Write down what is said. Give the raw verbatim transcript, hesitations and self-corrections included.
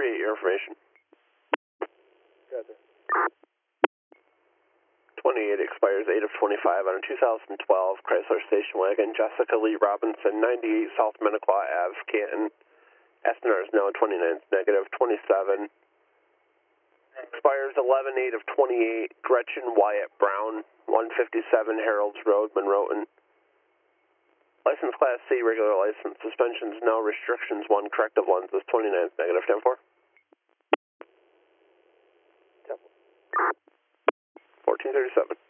three eight, your information. Gotcha. twenty-eight expires eight of twenty-five on a two thousand twelve Chrysler station wagon, Jessica Lee Robinson, ninety-eight South Minnequa Ave, Canton. S N R is no, twenty-nine is negative, twenty-seven. Expires eleven eight of twenty-eight, Gretchen Wyatt Brown, one fifty-seven Harold's Road, Monroe. License Class C, regular license, suspensions no, restrictions one, corrective lenses, twenty-nine is negative, ten four. fourteen thirty-seven.